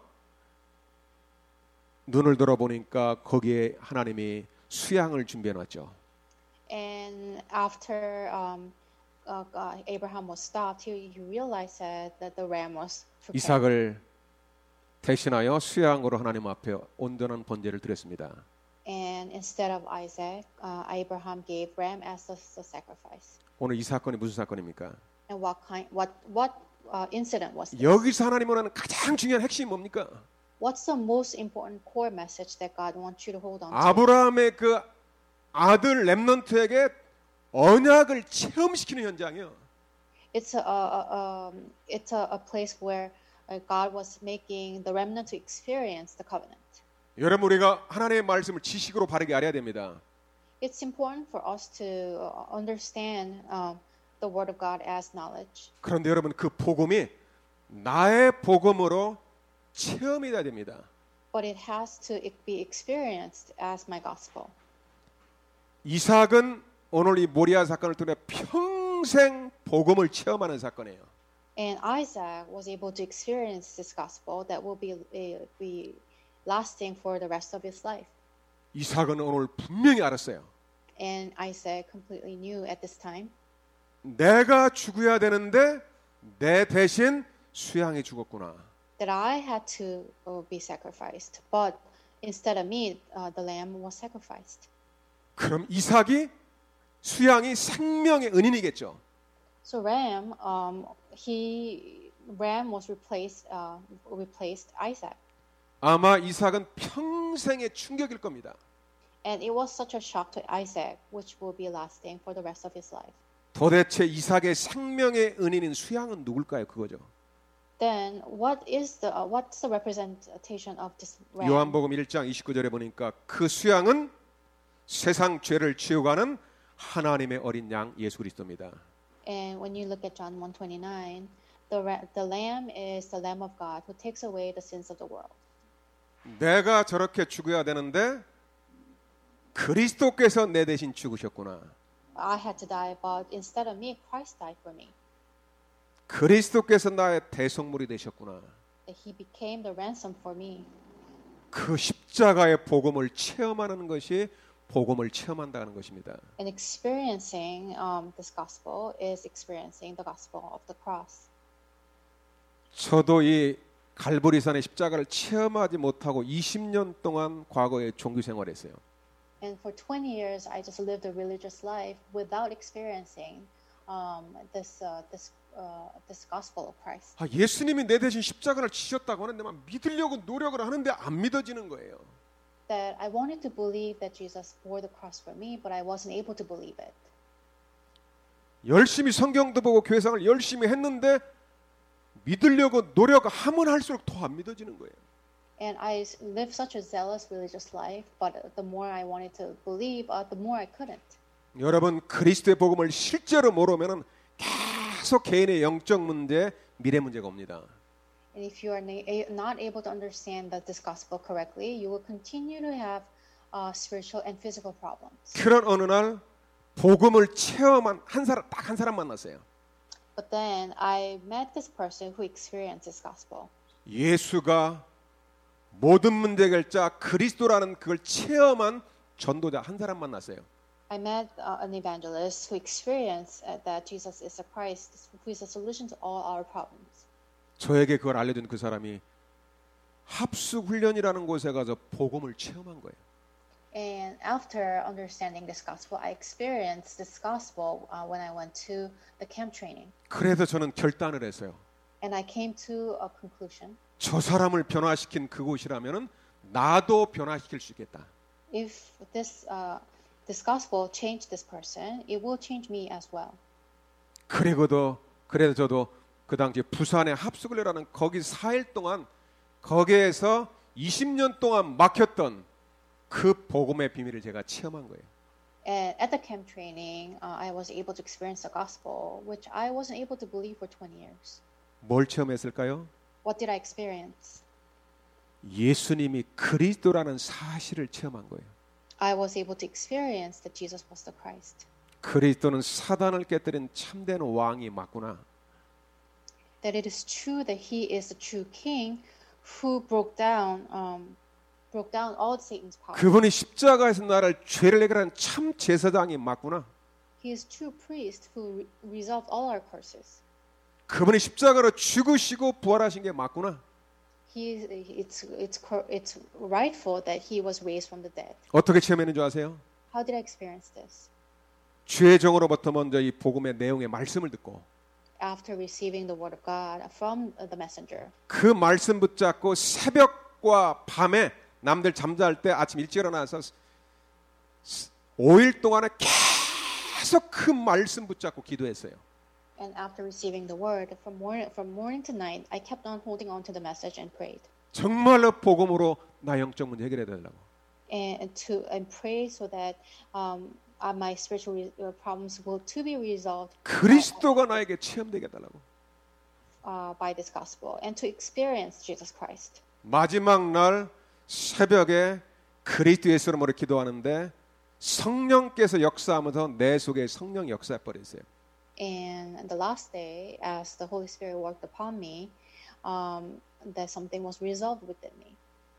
눈을 들어보니까 거기에 하나님이 수양을 준비해 놨죠. And after Abraham was stopped, he realized that the ram was prepared. 이삭을 대신하여 수양으로 하나님 앞에 온전한 번제를 드렸습니다. And instead of Isaac, Abraham gave ram as the sacrifice. 오늘 이 사건이 무슨 사건입니까? And what incident was this? 여기서 하나님 원하는 가장 중요한 핵심이 뭡니까? What's the most important core message that God wants you to hold on to? 아브라함의 그 아들 렘넌트에게 언약을 체험시키는 현장이요. It's a place where God was making the remnant to experience the covenant. 여러분 우리가 하나님의 말씀을 지식으로 바르게 알아야 됩니다. It's important for us to understand the word of God as knowledge. 그런데 여러분 그 복음이 나의 복음으로 체험이 돼야 됩니다. But it has to be experienced as my gospel. 이삭은 오늘 이 모리아 사건을 통해 평생 복음을 체험하는 사건이에요. And Isaac was able to experience this gospel that will be lasting for the rest of his life. 이삭은 오늘 분명히 알았어요. And Isaac completely knew at this time. 내가 죽어야 되는데 내 대신 수양이 죽었구나. That I had to be sacrificed, but instead of me, the lamb was sacrificed. 그럼 이삭이 수양이 생명의 은인이겠죠. So ram was replaced Isaac. 아마 이삭은 평생의 충격일 겁니다. And it was such a shock to Isaac, which will be lasting for the rest of his life. 도대체 이삭의 생명의 은인인 수양은 누굴까요? 그거죠. Then what's the representation of this ram? 요한복음 1장 29절에 보니까 그 수양은 세상 죄를 지우가는 하나님의 어린 양 예수 그리스도입니다. And when you look at John 1:29, the lamb is the lamb of God who takes away the sins of the world. 내가 저렇게 죽어야 되는데 그리스도께서 내 대신 죽으셨구나. I had to die, but instead of me, Christ died for me. 그리스도께서 나의 대속물이 되셨구나. That he became the ransom for me. 그 십자가의 복음을 체험하는 것이 복음을 체험한다는 것입니다. And experiencing this gospel is experiencing the gospel of the cross. 저도 이 갈보리산의 십자가를 체험하지 못하고 20년 동안 과거에 종교 생활했어요. And for 20 years, I just lived a religious life without experiencing this gospel of Christ. 예수님이 내 대신 십자가를 지셨다고 하는데 막 믿으려고 노력을 하는데 안 믿어지는 거예요. That I wanted to believe that Jesus bore the cross for me, but I wasn't able to believe it. 열심히 성경도 보고 교회생활 열심히 했는데 믿으려고 노력하면 할수록 더 안 믿어지는 거예요. And I lived such a zealous religious life, but the more I wanted to believe, the more I couldn't. 여러분 그리스도의 복음을 실제로 모르면은 계속 개인의 영적 문제, 미래 문제가 옵니다. And if you are not able to understand this gospel correctly, you will continue to have spiritual and physical problems. 그런 어느 날 복음을 체험한 딱 한 사람 만났어요. But then I met this person who experienced this gospel. 예수가 모든 문제 결자 그리스도라는 그걸 체험한 전도자 한 사람 만났어요. I met an evangelist who experienced that Jesus is the Christ, who is the solution to all our problems. 저에게 그걸 알려준 그 사람이 합숙 훈련이라는 곳에 가서 복음을 체험한 거예요. And after understanding this gospel, I experienced this gospel when I went to the camp training. 그래서 저는 결단을 했어요. And I came to a conclusion. 저 사람을 변화시킨 그곳이라면은 나도 변화시킬 수 있겠다. If this gospel changed this person, it will change me as well. 그래서 저도 그 당시에 부산의 합숙을이라는 거기 4일 동안 거기에서 20년 동안 막혔던 그 복음의 비밀을 제가 체험한 거예요. And at the camp training, I was able to experience the gospel, which I wasn't able to believe for 20 years. 뭘 체험했을까요? What did I experience? 예수님이 그리스도라는 사실을 체험한 거예요. I was able to experience that Jesus was the Christ. 그리스도는 사단을 깨뜨린 참된 왕이 맞구나. That it is true that he is the true king who broke down all Satan's power. 그분이 십자가에서 나를 죄를 해결한 참 제사장이 맞구나. He is true priest who resolved all our curses. 그분이 십자가로 죽으시고 부활하신 게 맞구나. It's rightful that he was raised from the dead. 어떻게 체험했는 줄 아세요? How did I experience this? 주의 종으로부터 먼저 이 복음의 내용의 말씀을 듣고 After receiving the word of God from the messenger. 그 말씀 붙잡고 새벽과 밤에 남들 잠잘 때 아침 일찍 일어나서 5일 동안에 계속 그 말씀 붙잡고 기도했어요. And after receiving the word from morning to night, I kept on holding on to the message and prayed. 정말로 복음으로 나 영적 문제 해결해 달라고. And pray so that my spiritual problems will to be resolved. 그리스도가 나에게 체험되게 해 달라고. By this gospel and to experience Jesus Christ. 마지막 날 새벽에 그리스도 예수 이름으로 기도하는데 성령께서 역사하면서 내 속에 성령 역사해 버렸어요. And the last day, as the Holy Spirit worked upon me, that something was resolved within me.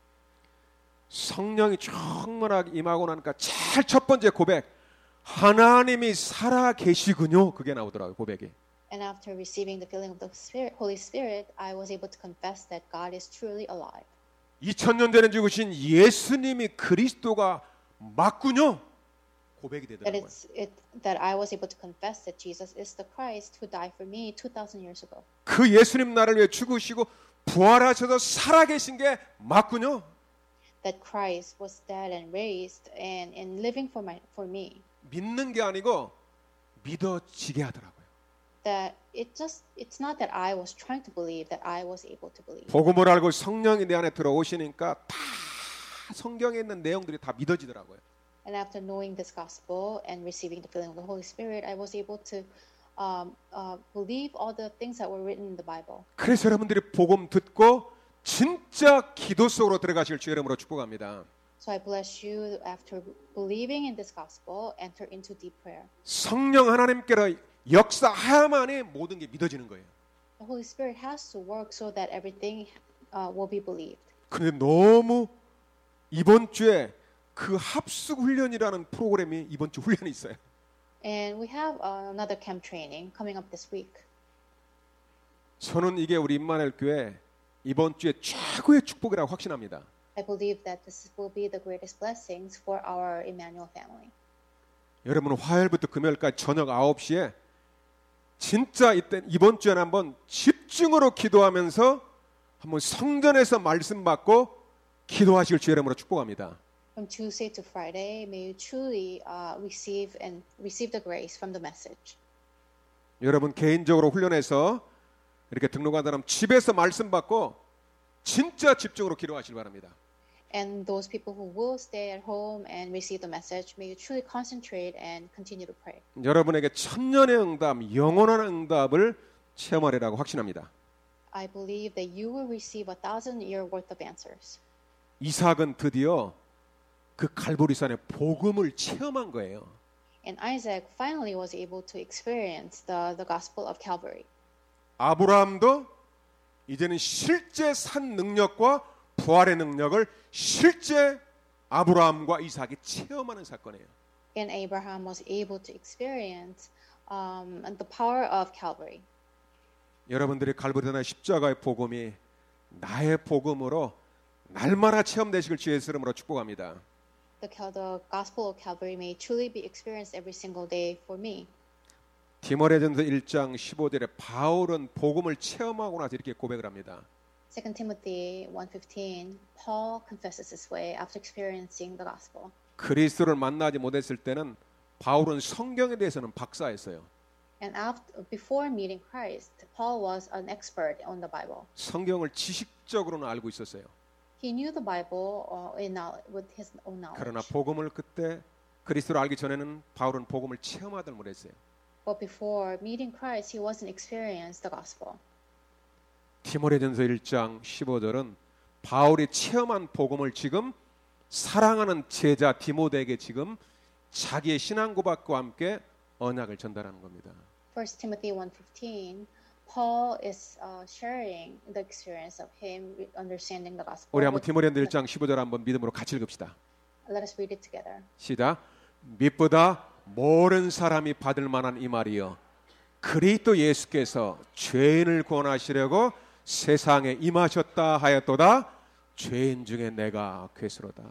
성령이 충만하게 임하고 나니까 제일 첫 번째 고백, 하나님이 살아 계시군요. 그게 나오더라고요, 고백이. And after receiving the filling of the Holy Spirit, I was able to confess that God is truly alive. 2000년 전에 죽으신 예수님이 그리스도가 맞군요. 고백이 되더라고요. That I was able to confess that Jesus is the Christ who died for me 2,000 years ago. 그 예수님 나를 위해 죽으시고 부활하셔서 살아계신 게 맞군요. That Christ was dead and raised and living for me. 믿는 게 아니고 믿어지게 하더라고요. That it's not that I was trying to believe, that I was able to believe. 복음을 알고 성령이 내 안에 들어오시니까 다 성경에 있는 내용들이 다 믿어지더라고요. And after knowing this gospel and receiving the filling of the Holy Spirit, I was able to believe all the things that were written in the Bible. 그래서 여러분들이 복음 듣고 진짜 기도 속으로 들어가실 주 이름으로 축복합니다. So I bless you after believing in this gospel, enter into deep prayer. 성령 하나님께로 역사해야만이 모든 게 믿어지는 거예요. The Holy Spirit has to work so that everything will be believed. 그런데 너무 이번 주에 그 합숙 훈련이라는 프로그램이 이번 주 훈련이 있어요. And we have another camp training coming up this week. 저는 이게 우리 임마누엘 교회 이번 주에 최고의 축복이라고 확신합니다. I believe that this will be the greatest blessings for our Emmanuel family. 여러분 화요일부터 금요일까지 저녁 9시에 진짜 이번 주에는 한번 집중으로 기도하면서 한번 성전에서 말씀 받고 기도하실 주 이름으로 축복합니다. From Tuesday to Friday, may you truly receive the grace from the message. 여러분 개인적으로 훈련해서 이렇게 등록한 사람 집에서 말씀 받고 진짜 집중으로 기도하시기 바랍니다. And those people who will stay at home and receive the message, may you truly concentrate and continue to pray. 여러분에게 천년의 응답, 영원한 응답을 체험하리라고 확신합니다. I believe that you will receive 1,000-year worth of answers. 이삭은 드디어 그 갈보리산의 복음을 체험한 거예요. And Isaac finally was able to experience the gospel of Calvary. 아브라함도 이제는 실제 산 능력과 부활의 능력을 실제 아브라함과 이삭이 체험하는 사건이에요. And Abraham was able to experience the power of Calvary. 여러분들이 갈보리산의 십자가의 복음이 나의 복음으로 날마다 체험되시길 주의 이름으로 축복합니다. The gospel of Calvary may truly be experienced every single day for me. 디모데전서 1장 15절에 바울은 복음을 체험하고 나서 이렇게 고백을 합니다. 2 Timothy 1:15, Paul confesses this way after experiencing the gospel. 그리스도를 만나지 못했을 때는 바울은 성경에 대해서는 박사였어요. And before meeting Christ, Paul was an expert on the Bible. 성경을 지식적으로는 알고 있었어요. He knew the Bible with his own knowledge. 그러나 복음을 그때 그리스도를 알기 전에는 바울은 복음을 체험하들 못했어요. But before meeting Christ, he wasn't experienced the gospel. 디모데전서 1장 15절은 바울이 체험한 복음을 지금 사랑하는 제자 디모데에게 지금 자기의 신앙 고백과 함께 언약을 전달하는 겁니다. 1 Timothy 1:15, Paul is sharing the experience of him understanding the gospel. 우리 한번 디모데전서 1장 15절 한번 믿음으로 같이 읽읍시다. Let us read it together. 시작. 믿보다 모든 사람이 받을 만한 이 말이요 그리스도 예수께서 죄인을 구원하시려고 세상에 임하셨다 하였도다. 죄인 중에 내가 괴수로다.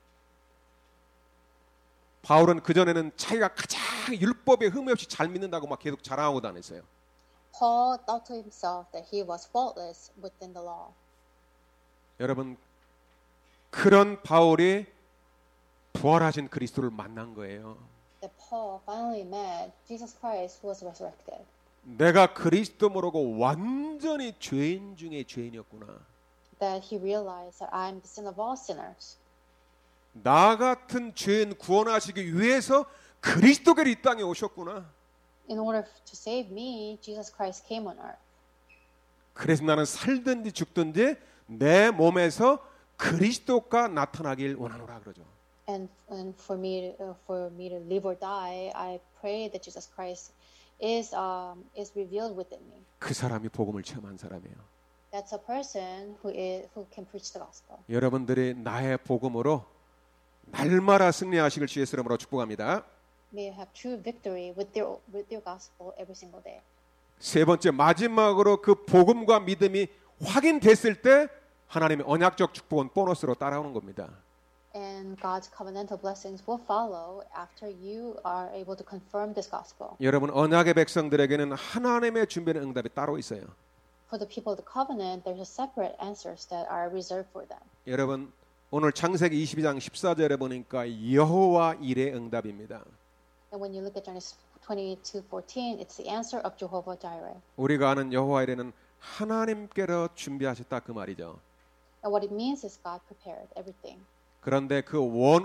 바울은 그전에는 자기가 가장 율법에 흠이 없이 잘 믿는다고 막 계속 자랑하고 다녔어요. Paul thought to himself that he was faultless within the law. 여러분 그런 바울이 부활하신 그리스도를 만난 거예요. That Paul finally met Jesus Christ who was resurrected. 내가 그리스도 모르고 완전히 죄인 중에 죄인이었구나. That he realized that I am the sin of all sinners. 나 같은 죄인 구원하시기 위해서 그리스도께서 이 땅에 오셨구나. In order to save me, Jesus Christ came on earth. 그래서 나는 살든지 죽든지 내 몸에서 그리스도가 나타나길 원하노라 그러죠. And for me to live or die, I pray that Jesus Christ is revealed within me. 그 사람이 복음을 체험한 사람이에요. That's a person who can preach the gospel. 여러분들이 나의 복음으로 날마다 승리하시길 주의 이름으로 축복합니다. May you have true victory with your gospel every single day. 세 번째 마지막으로 그 복음과 믿음이 확인됐을 때 하나님의 언약적 축복은 보너스로 따라오는 겁니다. And God's covenantal blessings will follow after you are able to confirm this gospel. 여러분 언약의 백성들에게는 하나님의 준비된 응답이 따로 있어요. For the people of the covenant, there's a separate answers that are reserved for them. 여러분 오늘 창세기 22장 14절에 보니까 여호와 일의 응답입니다. And when you look at Genesis 22:14, it's the answer of Jehovah Jireh. 우리가 아는 여호와 일에는 하나님께로 준비하셨다 그 말이죠. And what it means is God prepared everything. 그런데 그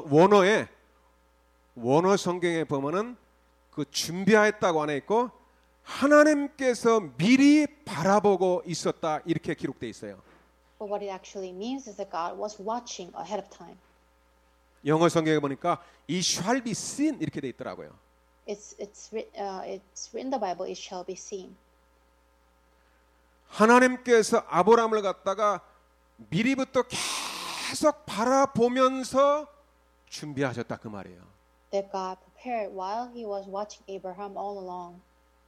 원어 성경에 보면은 그 준비하였다고 안에 있고 하나님께서 미리 바라보고 있었다 이렇게 기록돼 있어요. But what it actually means is that God was watching ahead of time. 영어 성경에 보니까 it shall be seen 이렇게 돼 있더라고요. It's written in the Bible. It shall be seen. 하나님께서 아브라함을 갖다가 미리부터 계속 바라보면서 준비하셨다 그 말이에요. That God prepared while He was watching Abraham all along.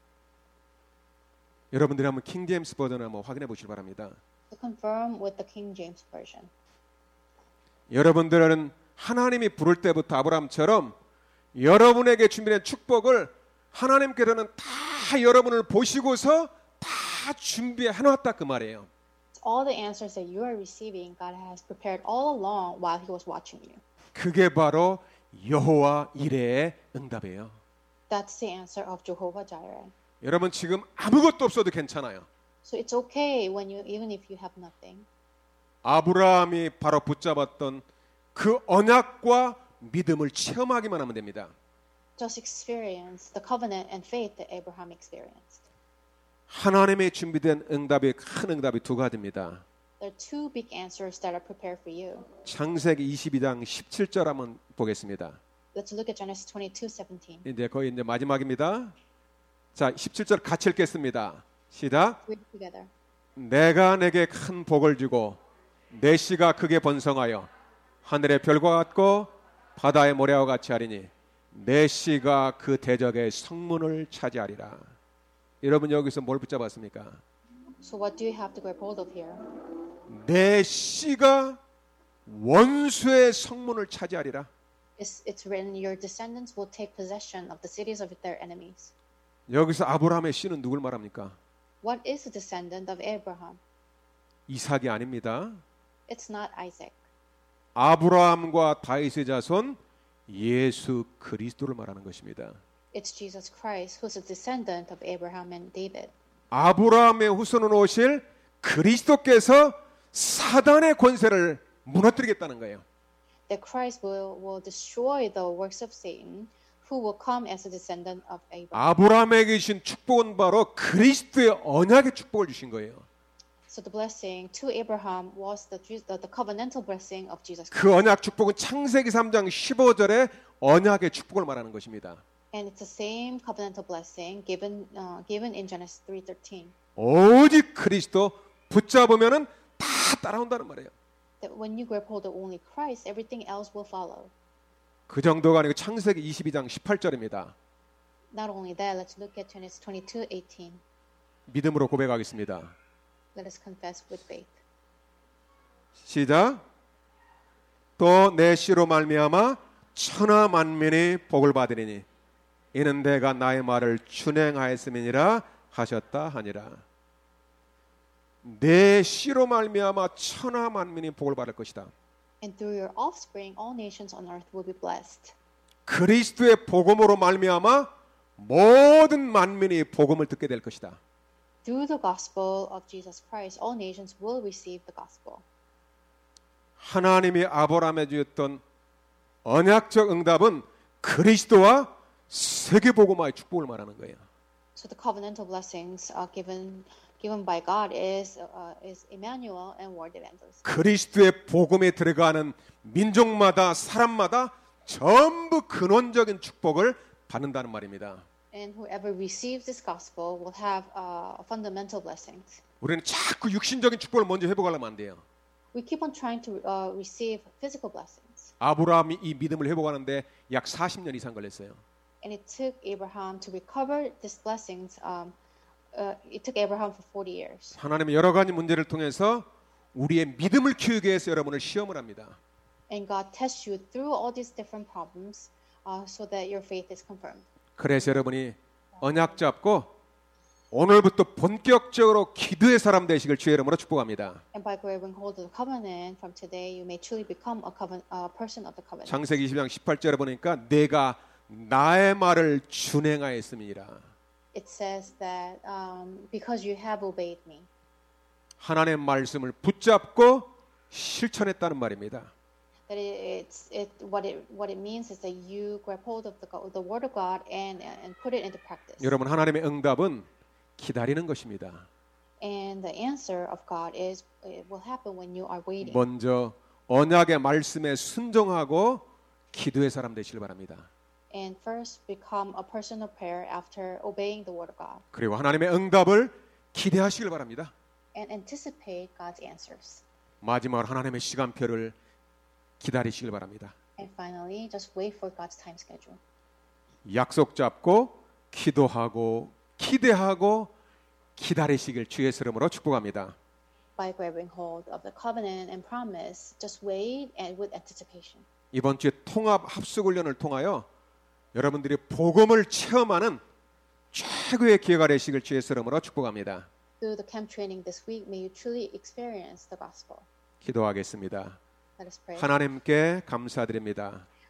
여러분들이 한번 킹 제임스 버전을 한번 확인해 보시기 바랍니다. To confirm with the King James version. 여러분들은 하나님이 부를 때부터 아브라함처럼 여러분에게 준비된 축복을 하나님께서는 다 여러분을 보시고서 다 준비해 놨다 그 말이에요. All the answers that you are receiving, God has prepared all along while He was watching you. 그게 바로 여호와 이레의 응답이에요. That's the answer of Jehovah Jireh. 여러분 지금 아무것도 없어도 괜찮아요. So it's okay when even if you have nothing. 아브라함이 바로 붙잡았던 그 언약과 믿음을 체험하기만 하면 됩니다. Just experience the covenant and faith that Abraham experienced. 하나님의 준비된 응답이 큰 응답이 두 가지입니다. There are two big answers that are prepared for you. 창세기 22장 17절 한번 보겠습니다. Let's look at Genesis 22:17. 이제 거의 이제 마지막입니다. 자, 17절 같이 읽겠습니다. 시작. Read together. 내가 내게 큰 복을 주고 내 씨가 크게 번성하여 하늘의 별과 같고 바다의 모래와 같이 하리니 내 씨가 그 대적의 성문을 차지하리라. 여러분 여기서 뭘 붙잡았습니까? So what do you have to grab hold of here? 내 씨가 원수의 성문을 차지하리라. It's written, your descendants will take possession of the cities of their enemies. 여기서 아브라함의 씨는 누굴 말합니까? What is the descendant of Abraham? 이삭이 아닙니다. It's not Isaac. 아브라함과 다윗의 자손 예수 그리스도를 말하는 것입니다. It's Jesus Christ, who's a descendant of Abraham and David. 아브라함의 후손으로 오실 그리스도께서 사단의 권세를 무너뜨리겠다는 거예요. That Christ will destroy the works of Satan, who will come as a descendant of Abraham. 아브라함에게 주신 축복은 바로 그리스도의 언약의 축복을 주신 거예요. So the blessing to Abraham was the covenantal blessing of Jesus Christ. 그 언약 축복은 창세기 3장 15절에 언약의 축복을 말하는 것입니다. And it's the same covenantal blessing given in Genesis 3:13. 오직 그리스도 붙잡으면은 다 따라온다는 말이에요. That when you grab hold of only Christ, everything else will follow. 그 정도가 아니고 창세기 22장 18절입니다. Not only that, let's look at Genesis 22:18. 믿음으로 고백하겠습니다. Let us confess with faith. 시작. 또 내 씨로 말미암아 천하 만민이 복을 받으리니 이는 내가 나의 말을 준행하였음이니라 하셨다 하니라. 내 씨로 말미암아 천하 만민이 복을 받을 것이다. And through your offspring, all nations on earth will be blessed. 그리스도의 복음으로 말미암아 모든 만민이 복음을 듣게 될 것이다. Through the gospel of Jesus Christ, all nations will receive the gospel. 하나님이 아브라함에 주었던 언약적 응답은 그리스도와 세계 복음화의 축복을 말하는 거예요. So the covenantal blessings given by God is Emmanuel and world evangelism. 그리스도의 복음에 들어가는 민족마다 사람마다 전부 근원적인 축복을 받는다는 말입니다. And whoever receives this gospel will have fundamental blessings. 우리는 자꾸 육신적인 축복을 먼저 회복하려면 안 돼요. We keep on trying to receive physical blessings. 아브라함이 이 믿음을 회복하는데 약 40년 이상 걸렸어요. And it took Abraham to recover these blessings. It took Abraham for 40 years. 하나님은 여러 가지 문제를 통해서 우리의 믿음을 키우기 위해서 여러분을 시험을 합니다. And God tests you through all these different problems so that your faith is confirmed. 그래서 여러분이 언약 잡고 오늘부터 본격적으로 기도의 사람 되시길 주의 이름으로 축복합니다. And by grabbing hold of the covenant from today, you may truly become a person of the covenant. 창세기 20장 18절에 보니까 내가 나의 말을 준행하였음이니라. It says that because you have obeyed me. 하나님의 말씀을 붙잡고 실천했다는 말입니다. That what it means is that you grab hold of the word of God and put it into practice. 여러분 하나님의 응답은 기다리는 것입니다. And the answer of God is it will happen when you are waiting. 먼저 언약의 말씀에 순종하고 기도의 사람 되시길 바랍니다. And first become a person of prayer after obeying the word of God. 그리고 하나님의 응답을 기대하시길 바랍니다. And anticipate God's answers. 마지막으로 하나님의 시간표를 기다리시길 바랍니다. And finally, just wait for God's time schedule. 약속 잡고 기도하고 기대하고 기다리시길 주의 이름으로 축복합니다. By grabbing hold of the covenant and promise, just wait and with anticipation. 이번 주에 통합 합숙 훈련을 통하여 여러분들이 복음을 체험하는 최고의 기회가 되시길 주의 이름으로 축복합니다. Through the camp training this week, may you truly experience the gospel. 기도하겠습니다. Let us pray. 하나님께 감사드립니다.